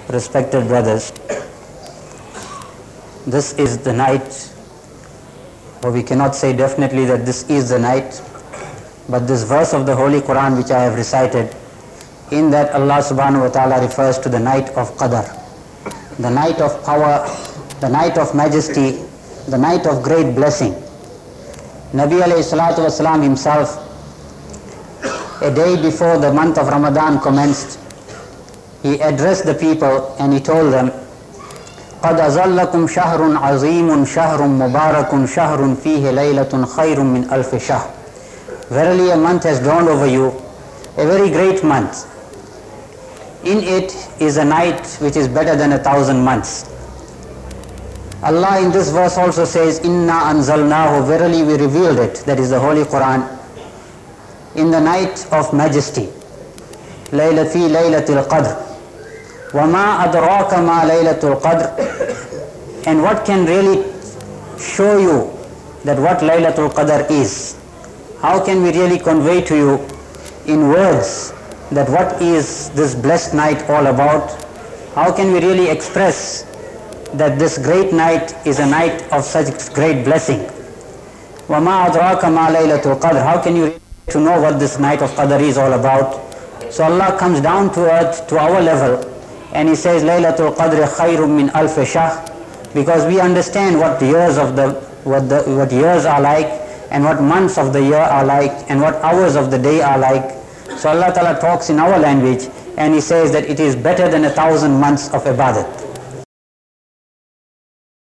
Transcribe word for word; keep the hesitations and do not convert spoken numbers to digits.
respected brothers, this is the night, or we cannot say definitely that this is the night, but this verse of the Holy Quran which I have recited, in that Allah subhanahu wa ta'ala refers to the night of Qadr, the night of power, the night of majesty, the night of great blessing. Nabi alayhi salatu wasalam himself, a day before the month of Ramadan commenced, he addressed the people and he told them, قَدْ أَظَلَّكُمْ شَهْرٌ عَظِيمٌ شَهْرٌ مُبَارَكٌ شَهْرٌ فِيهِ لَيْلَةٌ خَيْرٌ مِّنْ أَلْفِ شَهْرٍ. Verily a month has dawned over you, a very great month. In it is a night which is better than a thousand months. Allah in this verse also says, Inna anzalnahu, verily we revealed it, that is the Holy Quran, in the night of majesty. Layla fi laylatil qadr. Wama adraka ma laylatul qadr. And what can really show you that what Laylatul Qadr is? How can we really convey to you in words that what is this blessed night all about? How can we really express that this great night is a night of such great blessing? وَمَا أَدْرَاكَ مَا لَيْلَةُ الْقَدْرِ. How can you really to know what this night of Qadr is all about? So Allah comes down to earth, to our level, and He says, Laylatul Qadr khayrun min alf shahr, because we understand what years of the what the what years are like, and what months of the year are like, and what hours of the day are like. So Allah Ta'ala talks in our language, and He says that it is better than a thousand months of ibadat.